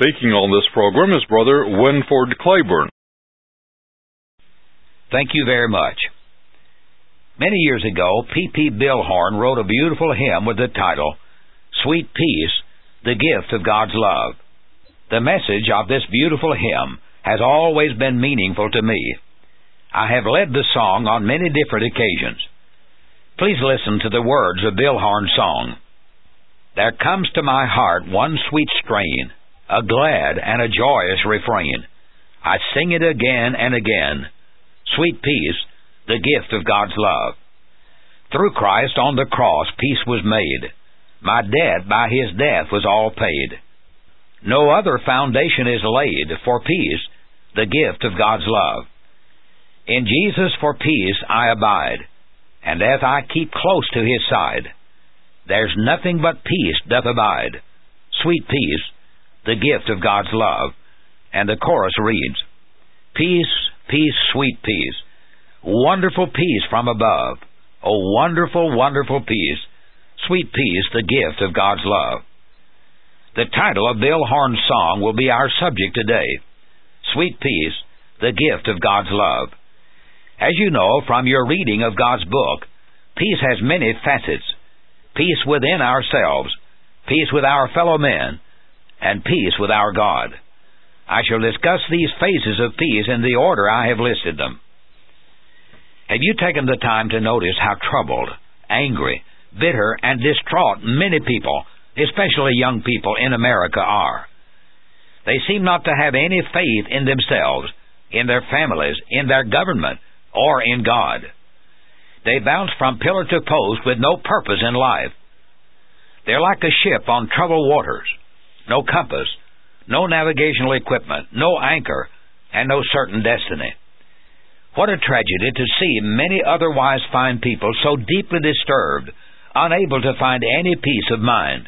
Speaking on this program is Brother Winford Claiborne. Thank you very much. Many years ago, P.P. Bilhorn wrote a beautiful hymn with the title, Sweet Peace, the Gift of God's Love. The message of this beautiful hymn has always been meaningful to me. I have led the song on many different occasions. Please listen to the words of Bilhorn's song. There comes to my heart one sweet strain, a glad and a joyous refrain. I sing it again and again. Sweet peace, the gift of God's love. Through Christ on the cross peace was made. My debt by His death was all paid. No other foundation is laid for peace, the gift of God's love. In Jesus for peace I abide, and as I keep close to His side, there's nothing but peace doth abide. Sweet peace, the gift of God's love. And the chorus reads, Peace, peace, sweet peace, wonderful peace from above. Oh, wonderful, wonderful peace, sweet peace, the gift of God's love. The title of Bilhorn's song will be our subject today, Sweet Peace, the gift of God's love. As you know from your reading of God's book, peace has many facets. Peace within ourselves, peace with our fellow men, and peace with our God. I shall discuss these phases of peace in the order I have listed them. Have you taken the time to notice how troubled, angry, bitter, and distraught many people, especially young people in America, are? They seem not to have any faith in themselves, in their families, in their government, or in God. They bounce from pillar to post with no purpose in life. They're like a ship on troubled waters. No compass, no navigational equipment, no anchor, and no certain destiny. What a tragedy to see many otherwise fine people so deeply disturbed, unable to find any peace of mind.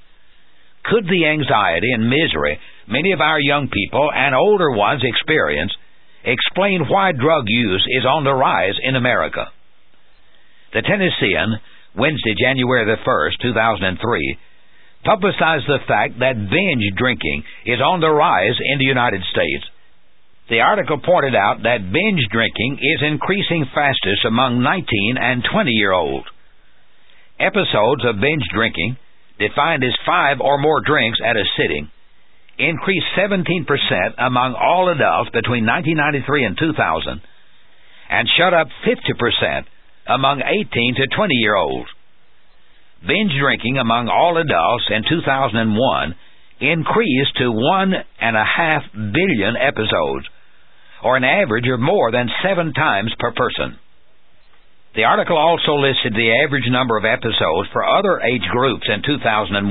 Could the anxiety and misery many of our young people and older ones experience explain why drug use is on the rise in America? The Tennessean, Wednesday, January the 1st, 2003, publicized the fact that binge drinking is on the rise in the United States. The article pointed out that binge drinking is increasing fastest among 19 and 20-year-olds. Episodes of binge drinking, defined as 5 or more drinks at a sitting, increased 17% among all adults between 1993 and 2000, and shot up 50% among 18 to 20-year-olds. Binge drinking among all adults in 2001 increased to 1.5 billion episodes, or an average of more than 7 times per person. The article also listed the average number of episodes for other age groups in 2001,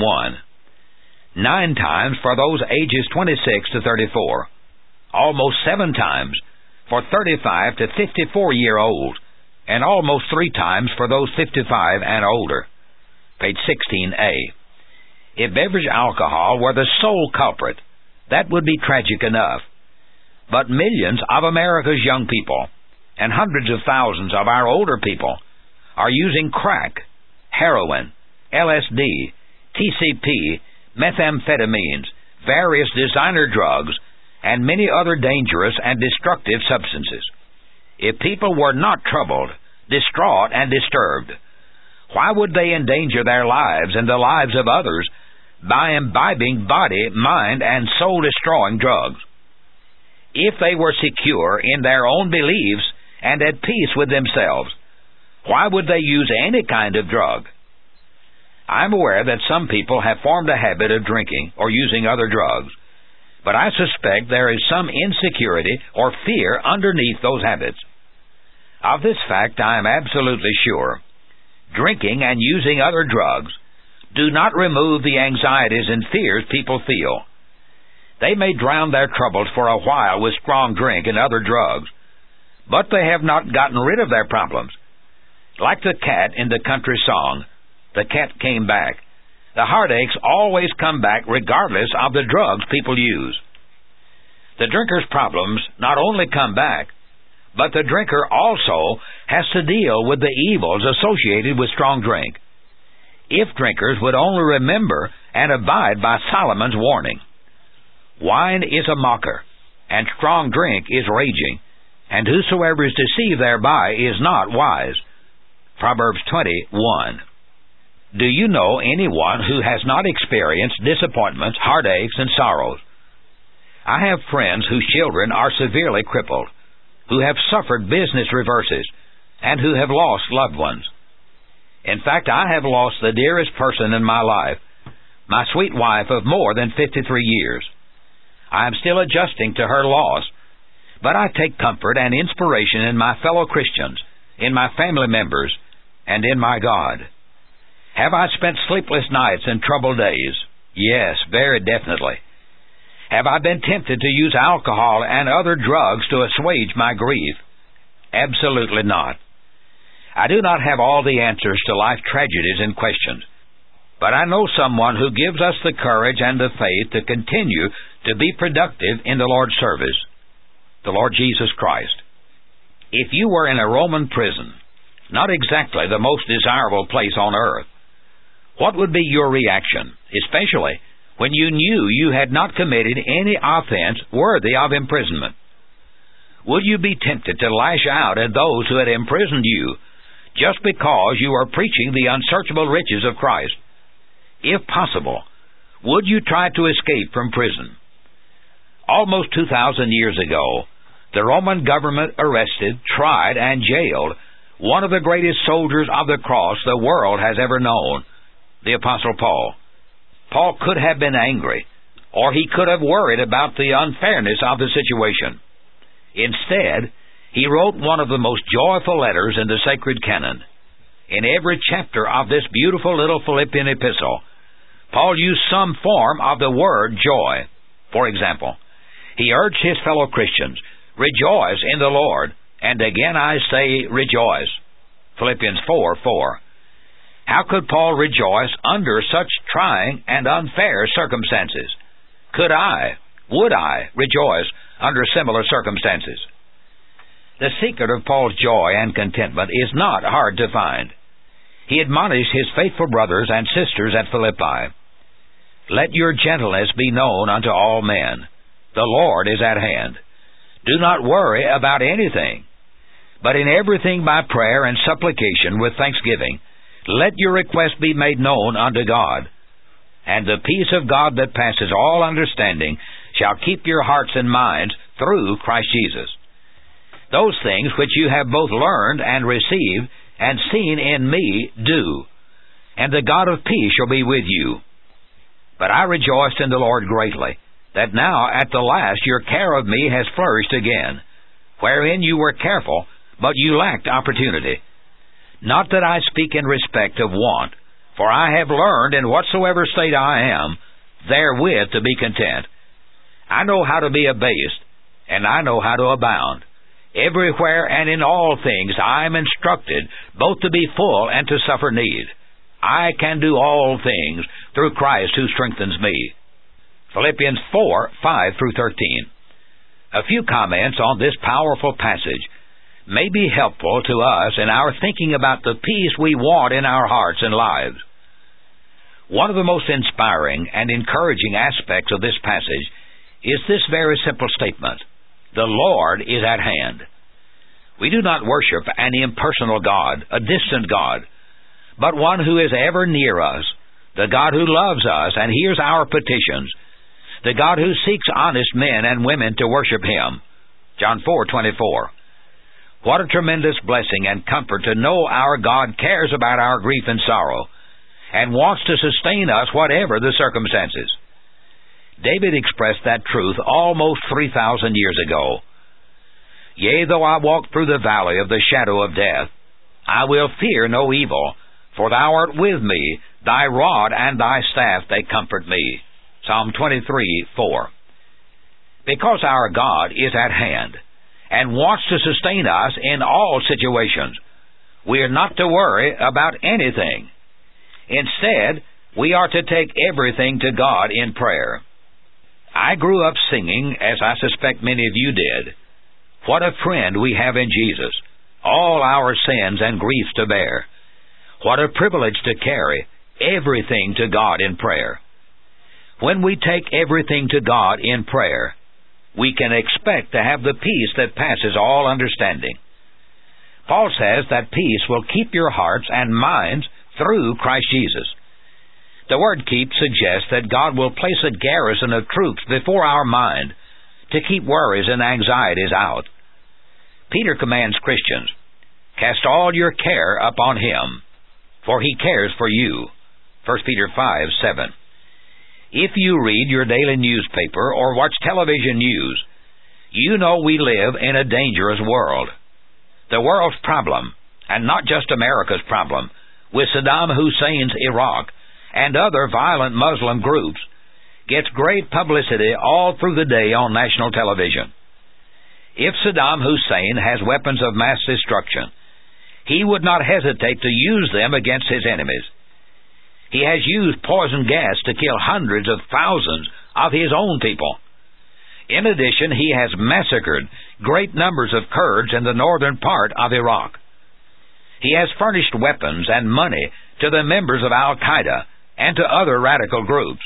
9 times for those ages 26 to 34, almost 7 times for 35 to 54-year-olds, and almost 3 times for those 55 and older. Page 16a. If beverage alcohol were the sole culprit, that would be tragic enough. But millions of America's young people, and hundreds of thousands of our older people, are using crack, heroin, LSD, TCP, methamphetamines, various designer drugs, and many other dangerous and destructive substances. If people were not troubled, distraught, and disturbed, why would they endanger their lives and the lives of others by imbibing body, mind, and soul-destroying drugs? If they were secure in their own beliefs and at peace with themselves, why would they use any kind of drug? I'm aware that some people have formed a habit of drinking or using other drugs, but I suspect there is some insecurity or fear underneath those habits. Of this fact I am absolutely sure. Drinking and using other drugs do not remove the anxieties and fears people feel. They may drown their troubles for a while with strong drink and other drugs, but they have not gotten rid of their problems. Like the cat in the country song, The Cat Came Back. The heartaches always come back regardless of the drugs people use. The drinker's problems not only come back, but the drinker also has to deal with the evils associated with strong drink. If drinkers would only remember and abide by Solomon's warning, Wine is a mocker, and strong drink is raging, and whosoever is deceived thereby is not wise. Proverbs 20:1. Do you know anyone who has not experienced disappointments, heartaches, and sorrows? I have friends whose children are severely crippled, who have suffered business reverses, and who have lost loved ones. In fact, I have lost the dearest person in my life, my sweet wife of more than 53 years. I am still adjusting to her loss, but I take comfort and inspiration in my fellow Christians, in my family members, and in my God. Have I spent sleepless nights and troubled days? Yes, very definitely. Have I been tempted to use alcohol and other drugs to assuage my grief? Absolutely not. I do not have all the answers to life tragedies and questions, but I know someone who gives us the courage and the faith to continue to be productive in the Lord's service, the Lord Jesus Christ. If you were in a Roman prison, not exactly the most desirable place on earth, what would be your reaction, especially when you knew you had not committed any offense worthy of imprisonment? Would you be tempted to lash out at those who had imprisoned you just because you are preaching the unsearchable riches of Christ? If possible, would you try to escape from prison? Almost 2,000 years ago, the Roman government arrested, tried, and jailed one of the greatest soldiers of the cross the world has ever known, the Apostle Paul. Paul could have been angry, or he could have worried about the unfairness of the situation. Instead, he wrote one of the most joyful letters in the sacred canon. In every chapter of this beautiful little Philippian epistle, Paul used some form of the word joy. For example, he urged his fellow Christians, "Rejoice in the Lord," and again I say, "Rejoice." Philippians 4:4. How could Paul rejoice under such trying and unfair circumstances? Would I rejoice under similar circumstances? The secret of Paul's joy and contentment is not hard to find. He admonished his faithful brothers and sisters at Philippi, "Let your gentleness be known unto all men. The Lord is at hand. Do not worry about anything, but in everything by prayer and supplication with thanksgiving, let your requests be made known unto God. And the peace of God that passes all understanding shall keep your hearts and minds through Christ Jesus. Those things which you have both learned and received and seen in me do, and the God of peace shall be with you. But I rejoiced in the Lord greatly, that now at the last your care of me has flourished again, wherein you were careful, but you lacked opportunity. Not that I speak in respect of want, for I have learned in whatsoever state I am, therewith to be content. I know how to be abased, and I know how to abound. Everywhere and in all things I am instructed, both to be full and to suffer need. I can do all things through Christ who strengthens me." Philippians 4:5-13. A few comments on this powerful passage may be helpful to us in our thinking about the peace we want in our hearts and lives. One of the most inspiring and encouraging aspects of this passage is this very simple statement: the Lord is at hand. We do not worship an impersonal God, a distant God, but one who is ever near us, the God who loves us and hears our petitions, the God who seeks honest men and women to worship Him. John 4:24. What a tremendous blessing and comfort to know our God cares about our grief and sorrow, and wants to sustain us whatever the circumstances. David expressed that truth almost 3,000 years ago. "Yea, though I walk through the valley of the shadow of death, I will fear no evil, for thou art with me, thy rod and thy staff, they comfort me." Psalm 23:4. Because our God is at hand and wants to sustain us in all situations, we are not to worry about anything. Instead, we are to take everything to God in prayer. I grew up singing, as I suspect many of you did, "What a friend we have in Jesus, all our sins and griefs to bear. What a privilege to carry everything to God in prayer." When we take everything to God in prayer, we can expect to have the peace that passes all understanding. Paul says that peace will keep your hearts and minds through Christ Jesus. The word keep suggests that God will place a garrison of troops before our mind to keep worries and anxieties out. Peter commands Christians, "Cast all your care upon Him, for He cares for you." 1 Peter 5:7. If you read your daily newspaper or watch television news, you know we live in a dangerous world. The world's problem, and not just America's problem, with Saddam Hussein's Iraq and other violent Muslim groups, gets great publicity all through the day on national television. If Saddam Hussein has weapons of mass destruction, he would not hesitate to use them against his enemies. He has used poison gas to kill hundreds of thousands of his own people. In addition, he has massacred great numbers of Kurds in the northern part of Iraq. He has furnished weapons and money to the members of Al-Qaeda and to other radical groups.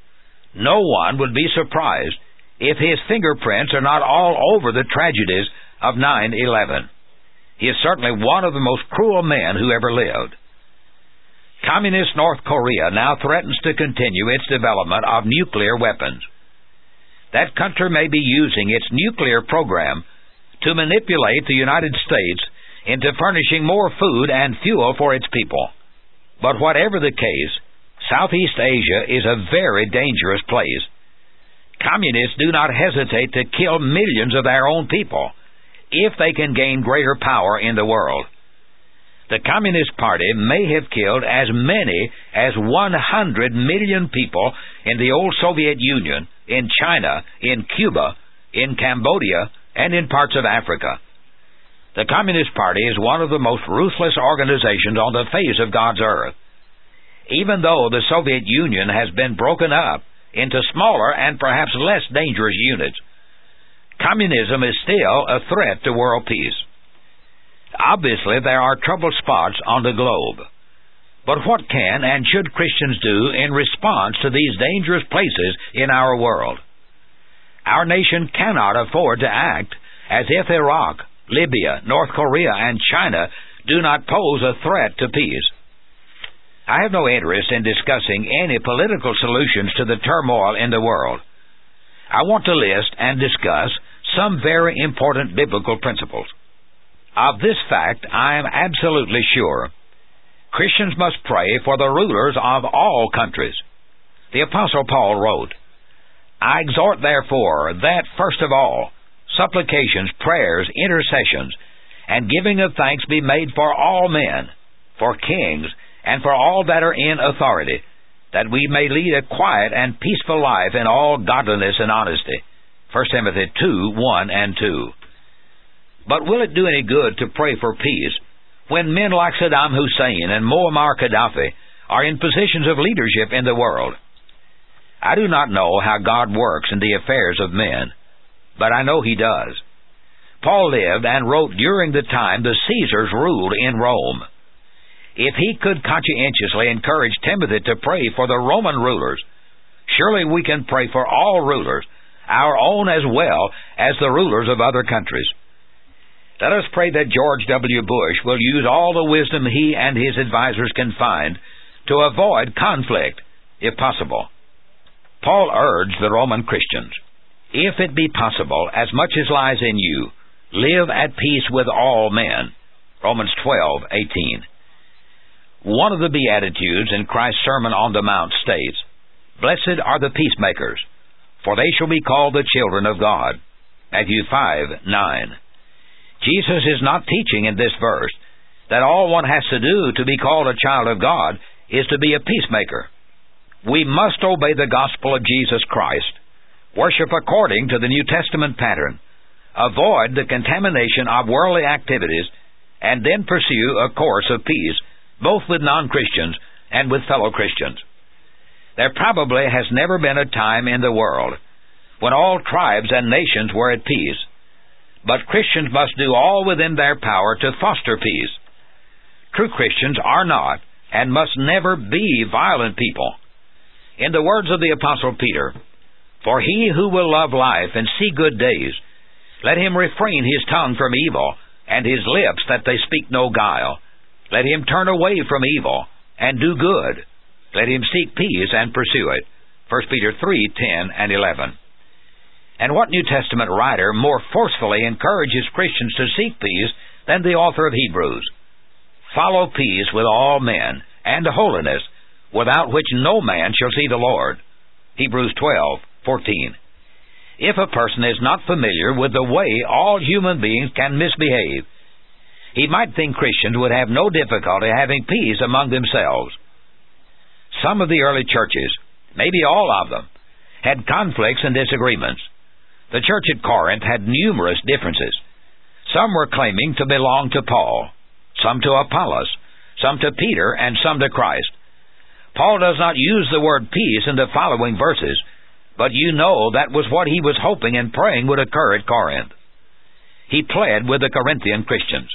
No one would be surprised if his fingerprints are not all over the tragedies of 9/11. He is certainly one of the most cruel men who ever lived. Communist North Korea now threatens to continue its development of nuclear weapons. That country may be using its nuclear program to manipulate the United States into furnishing more food and fuel for its people. But whatever the case, Southeast Asia is a very dangerous place. Communists do not hesitate to kill millions of their own people if they can gain greater power in the world. The Communist Party may have killed as many as 100 million people in the old Soviet Union, in China, in Cuba, in Cambodia, and in parts of Africa. The Communist Party is one of the most ruthless organizations on the face of God's earth. Even though the Soviet Union has been broken up into smaller and perhaps less dangerous units, communism is still a threat to world peace. Obviously, there are troubled spots on the globe. But what can and should Christians do in response to these dangerous places in our world? Our nation cannot afford to act as if Iraq, Libya, North Korea, and China do not pose a threat to peace. I have no interest in discussing any political solutions to the turmoil in the world. I want to list and discuss some very important biblical principles. Of this fact, I am absolutely sure. Christians must pray for the rulers of all countries. The Apostle Paul wrote, "I exhort therefore that, first of all, supplications, prayers, intercessions, and giving of thanks be made for all men, for kings, and for all that are in authority, that we may lead a quiet and peaceful life in all godliness and honesty." 1 Timothy 2:1 and 2. But will it do any good to pray for peace when men like Saddam Hussein and Muammar Gaddafi are in positions of leadership in the world? I do not know how God works in the affairs of men, but I know He does. Paul lived and wrote during the time the Caesars ruled in Rome. If he could conscientiously encourage Timothy to pray for the Roman rulers, surely we can pray for all rulers, our own as well as the rulers of other countries. Let us pray that George W. Bush will use all the wisdom he and his advisors can find to avoid conflict, if possible. Paul urged the Roman Christians, "If it be possible, as much as lies in you, live at peace with all men." Romans 12:18. One of the Beatitudes in Christ's Sermon on the Mount states, "Blessed are the peacemakers, for they shall be called the children of God." Matthew 5:9. Jesus is not teaching in this verse that all one has to do to be called a child of God is to be a peacemaker. We must obey the gospel of Jesus Christ, worship according to the New Testament pattern, avoid the contamination of worldly activities, and then pursue a course of peace, both with non-Christians and with fellow Christians. There probably has never been a time in the world when all tribes and nations were at peace. But Christians must do all within their power to foster peace. True Christians are not and must never be violent people. In the words of the Apostle Peter, "For he who will love life and see good days, let him refrain his tongue from evil, and his lips that they speak no guile. Let him turn away from evil, and do good. Let him seek peace and pursue it." 1 Peter 3:10 and 11. And what New Testament writer more forcefully encourages Christians to seek peace than the author of Hebrews? "Follow peace with all men, and holiness, without which no man shall see the Lord." Hebrews 12:14. If a person is not familiar with the way all human beings can misbehave, he might think Christians would have no difficulty having peace among themselves. Some of the early churches, maybe all of them, had conflicts and disagreements. The church at Corinth had numerous differences. Some were claiming to belong to Paul, some to Apollos, some to Peter, and some to Christ. Paul does not use the word peace in the following verses, but you know that was what he was hoping and praying would occur at Corinth. He pled with the Corinthian Christians,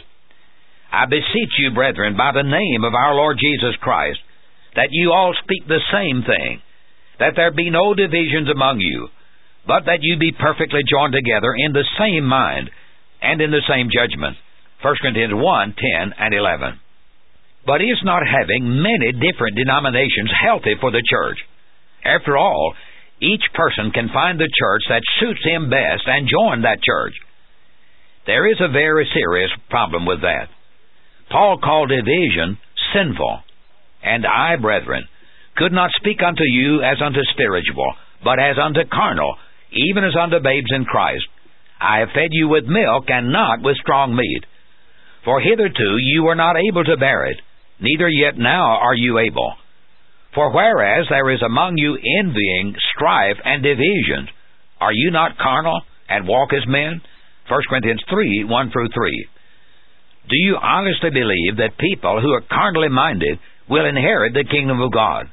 "I beseech you, brethren, by the name of our Lord Jesus Christ, that you all speak the same thing, that there be no divisions among you, but that you be perfectly joined together in the same mind and in the same judgment." 1 Corinthians 1:10 and 11. But is not having many different denominations healthy for the church? After all, each person can find the church that suits him best and join that church. There is a very serious problem with that. Paul called division sinful. "And I, brethren, could not speak unto you as unto spiritual, but as unto carnal, even as unto babes in Christ. I have fed you with milk, and not with strong meat. For hitherto you were not able to bear it, neither yet now are you able. For whereas there is among you envying, strife, and divisions, are you not carnal, and walk as men?" 1 Corinthians 3:1-3. Do you honestly believe that people who are carnally minded will inherit the kingdom of God?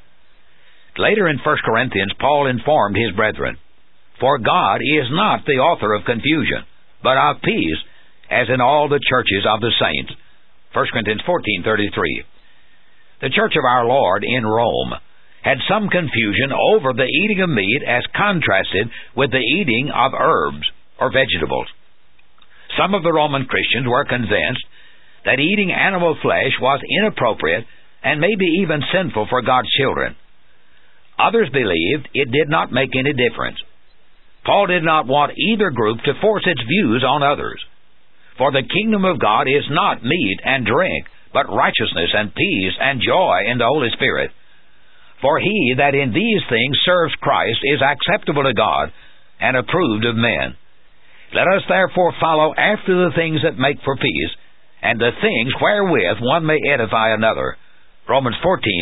Later in 1 Corinthians, Paul informed his brethren, "For God is not the author of confusion, but of peace, as in all the churches of the saints." 1 Corinthians 14:33. The Church of our Lord in Rome had some confusion over the eating of meat as contrasted with the eating of herbs or vegetables. Some of the Roman Christians were convinced that eating animal flesh was inappropriate and maybe even sinful for God's children. Others believed it did not make any difference. Paul did not want either group to force its views on others. For the kingdom of God is not meat and drink, but righteousness and peace and joy in the Holy Spirit. For he that in these things serves Christ is acceptable to God and approved of men. Let us therefore follow after the things that make for peace, and the things wherewith one may edify another. Romans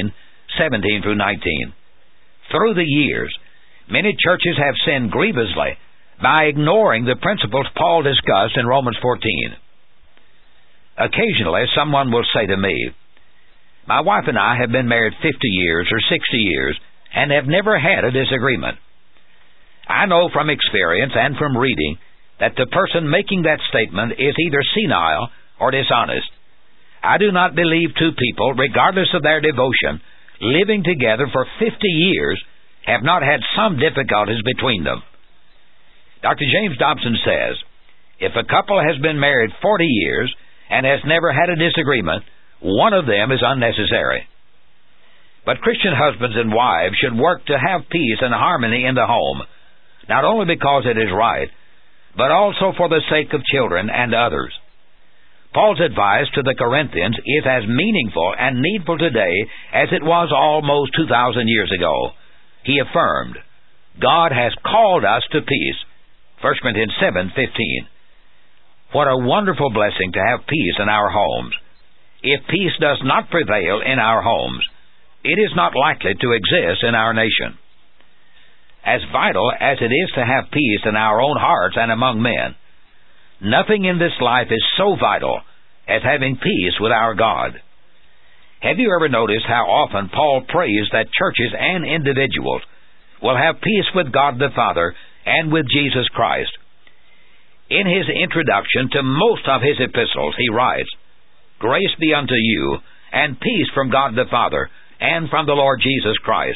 14:17-19. Through the years, many churches have sinned grievously by ignoring the principles Paul discussed in Romans 14. Occasionally, someone will say to me, "My wife and I have been married 50 years or 60 years and have never had a disagreement." I know from experience and from reading that the person making that statement is either senile or dishonest. I do not believe two people, regardless of their devotion, living together for 50 years, have not had some difficulties between them. Dr. James Dobson says, if a couple has been married 40 years and has never had a disagreement, one of them is unnecessary. But Christian husbands and wives should work to have peace and harmony in the home, not only because it is right, but also for the sake of children and others. Paul's advice to the Corinthians is as meaningful and needful today as it was almost 2,000 years ago. He affirmed, God has called us to peace. 1 Corinthians 7:15. What a wonderful blessing to have peace in our homes. If peace does not prevail in our homes, it is not likely to exist in our nation. As vital as it is to have peace in our own hearts and among men, nothing in this life is so vital as having peace with our God. Have you ever noticed how often Paul prays that churches and individuals will have peace with God the Father and with Jesus Christ? In his introduction to most of his epistles, he writes, Grace be unto you, and peace from God the Father, and from the Lord Jesus Christ.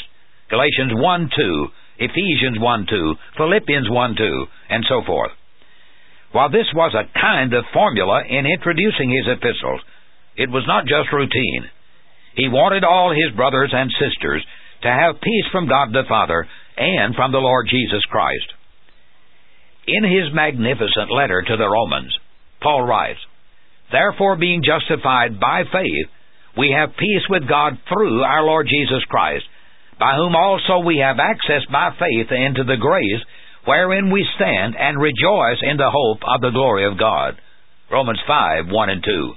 Galatians 1:2, Ephesians 1:2, Philippians 1:2, and so forth. While this was a kind of formula in introducing his epistles, it was not just routine. He wanted all his brothers and sisters to have peace from God the Father and from the Lord Jesus Christ. In his magnificent letter to the Romans, Paul writes, "Therefore, being justified by faith, we have peace with God through our Lord Jesus Christ, by whom also we have access by faith into the grace wherein we stand and rejoice in the hope of the glory of God." Romans 5:1 and 2.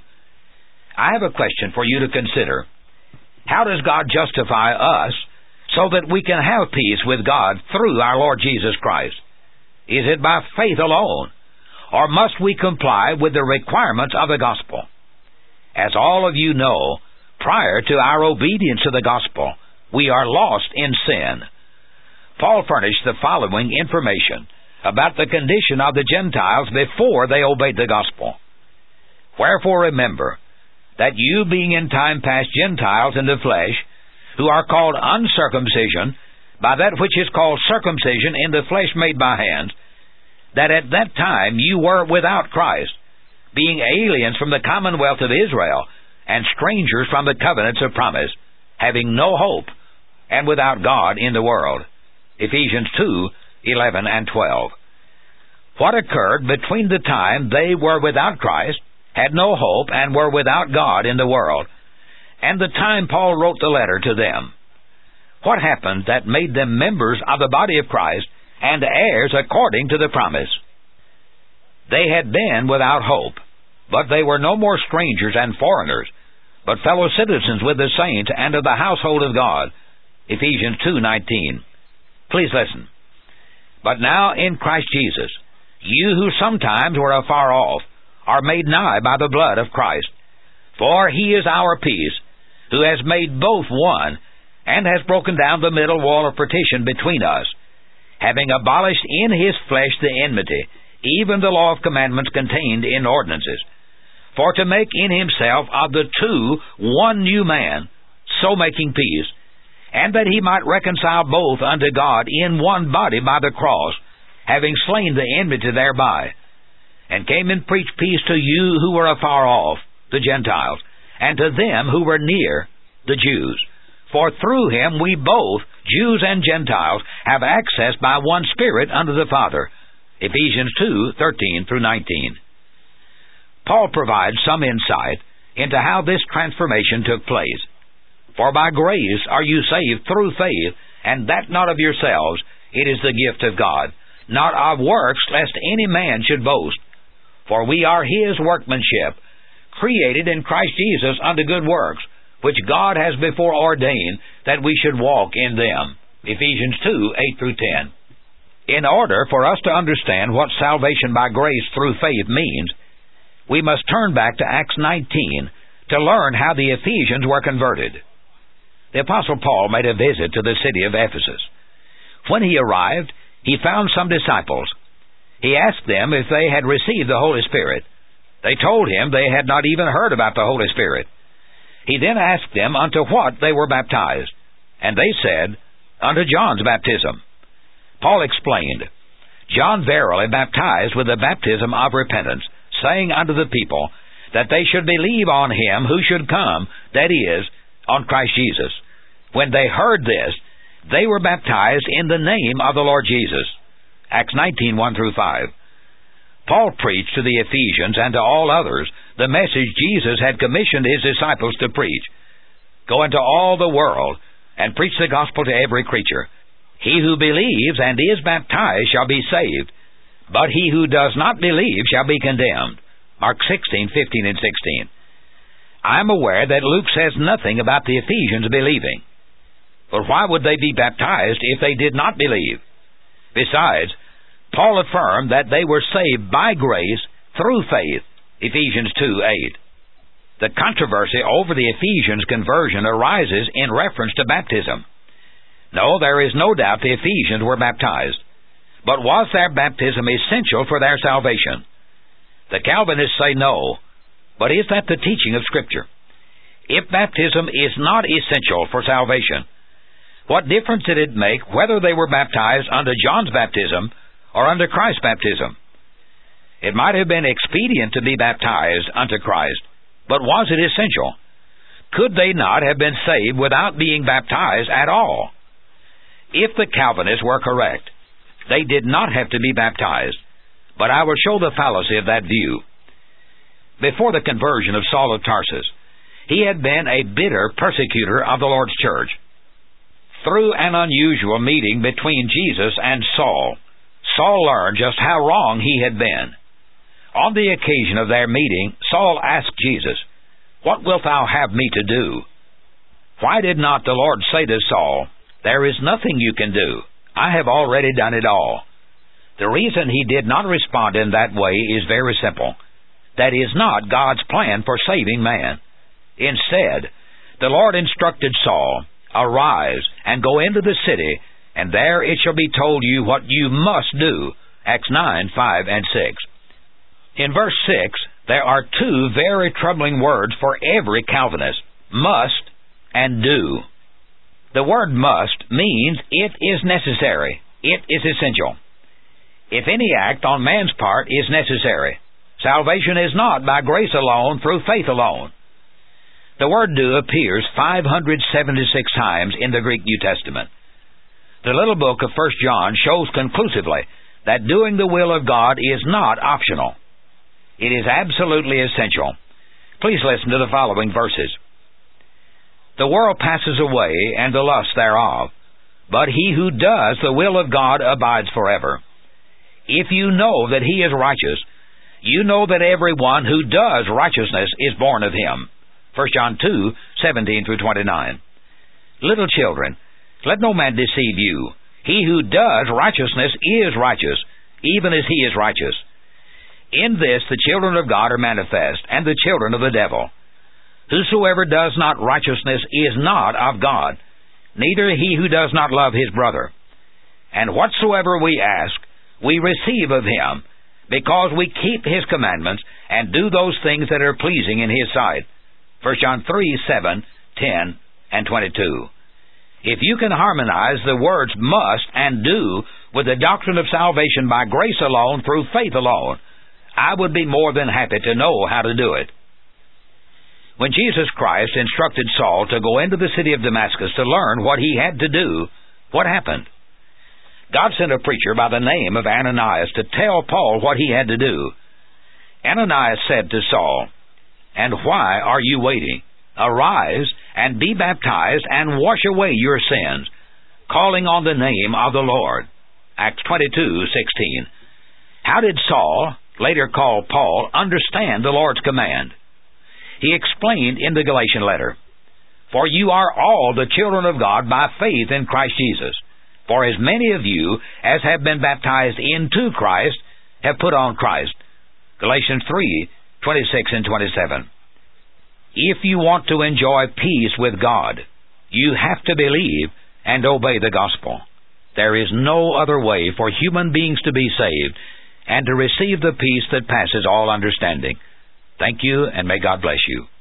I have a question for you to consider. How does God justify us so that we can have peace with God through our Lord Jesus Christ? Is it by faith alone, or must we comply with the requirements of the gospel? As all of you know, prior to our obedience to the gospel, we are lost in sin. Paul furnished the following information about the condition of the Gentiles before they obeyed the gospel. "Wherefore remember, that you being in time past Gentiles in the flesh, who are called uncircumcision, by that which is called circumcision in the flesh made by hands, that at that time you were without Christ, being aliens from the commonwealth of Israel, and strangers from the covenants of promise, having no hope, and without God in the world." Ephesians 2:11 and 12. What occurred between the time they were without Christ, had no hope, and were without God in the world, and the time Paul wrote the letter to them? What happened that made them members of the body of Christ and heirs according to the promise? They had been without hope, but they were no more strangers and foreigners, but fellow citizens with the saints and of the household of God. Ephesians 2:19. Please listen. "But now in Christ Jesus, you who sometimes were afar off, are made nigh by the blood of Christ. For he is our peace, who has made both one, and has broken down the middle wall of partition between us, having abolished in his flesh the enmity, even the law of commandments contained in ordinances, for to make in himself of the two one new man, so making peace, and that he might reconcile both unto God in one body by the cross, having slain the enmity thereby, and came and preached peace to you who were afar off, the Gentiles, and to them who were near, the Jews. For through him we both, Jews and Gentiles, have access by one Spirit unto the Father." Ephesians 2:13 through 19. Paul provides some insight into how this transformation took place. "For by grace are you saved through faith, and that not of yourselves, it is the gift of God, not of works, lest any man should boast. For we are his workmanship, created in Christ Jesus unto good works, which God has before ordained that we should walk in them." Ephesians 2:8 through 10. In order for us to understand what salvation by grace through faith means, we must turn back to Acts 19 to learn how the Ephesians were converted. The Apostle Paul made a visit to the city of Ephesus. When he arrived, he found some disciples. He asked them if they had received the Holy Spirit. They told him they had not even heard about the Holy Spirit. He then asked them unto what they were baptized, and they said, "Unto John's baptism." Paul explained, "John verily baptized with the baptism of repentance, saying unto the people that they should believe on him who should come, that is, on Christ Jesus. When they heard this, they were baptized in the name of the Lord Jesus." Acts 19:1 through 5. Paul preached to the Ephesians and to all others the message Jesus had commissioned his disciples to preach. "Go into all the world and preach the gospel to every creature. He who believes and is baptized shall be saved, but he who does not believe shall be condemned." Mark 16:15 and 16. I am aware that Luke says nothing about the Ephesians believing. But why would they be baptized if they did not believe? Besides, Paul affirmed that they were saved by grace through faith, Ephesians 2:8. The controversy over the Ephesians' conversion arises in reference to baptism. No, there is no doubt the Ephesians were baptized. But was their baptism essential for their salvation? The Calvinists say no, but is that the teaching of Scripture? If baptism is not essential for salvation, What difference did it make whether they were baptized under John's baptism or under Christ's baptism? It might have been expedient to be baptized unto Christ, but was it essential? Could they not have been saved without being baptized at all? If the Calvinists were correct, they did not have to be baptized, but I will show the fallacy of that view. Before the conversion of Saul of Tarsus, he had been a bitter persecutor of the Lord's church. Through an unusual meeting between Jesus and Saul, Saul learned just how wrong he had been. On the occasion of their meeting, Saul asked Jesus, "What wilt thou have me to do?" Why did not the Lord say to Saul, "There is nothing you can do. I have already done it all"? The reason he did not respond in that way is very simple. That is not God's plan for saving man. Instead, the Lord instructed Saul, "Arise, and go into the city, and there it shall be told you what you must do." Acts 9, 5, and 6. In verse 6, there are two very troubling words for every Calvinist: must and do. The word must means it is necessary. It is essential. If any act on man's part is necessary, salvation is not by grace alone, through faith alone. The word do appears 576 times in the Greek New Testament. The little book of 1 John shows conclusively that doing the will of God is not optional. It is absolutely essential. Please listen to the following verses. "The world passes away, and the lust thereof, but he who does the will of God abides forever. If you know that he is righteous, you know that everyone who does righteousness is born of him." 1 John 2, 17 through 29. Little children, let no man deceive you. He who does righteousness is righteous, even as he is righteous. In this the children of God are manifest, and the children of the devil. Whosoever does not righteousness is not of God, neither he who does not love his brother. And whatsoever we ask, we receive of him, because we keep his commandments, and do those things that are pleasing in his sight. 1 John 3, 7, 10, and 22. If you can harmonize the words must and do with the doctrine of salvation by grace alone, through faith alone, I would be more than happy to know how to do it. When Jesus Christ instructed Saul to go into the city of Damascus to learn what he had to do, what happened? God sent a preacher by the name of Ananias to tell Paul what he had to do. Ananias said to Saul, "And why are you waiting? Arise, and be baptized, and wash away your sins, calling on the name of the Lord." Acts 22:16. How did Saul, later called Paul, understand the Lord's command? He explained in the Galatian letter, "For you are all the children of God by faith in Christ Jesus. For as many of you as have been baptized into Christ have put on Christ." Galatians 3:26 and 27. If you want to enjoy peace with God, you have to believe and obey the gospel. There is no other way for human beings to be saved and to receive the peace that passes all understanding. Thank you, and may God bless you.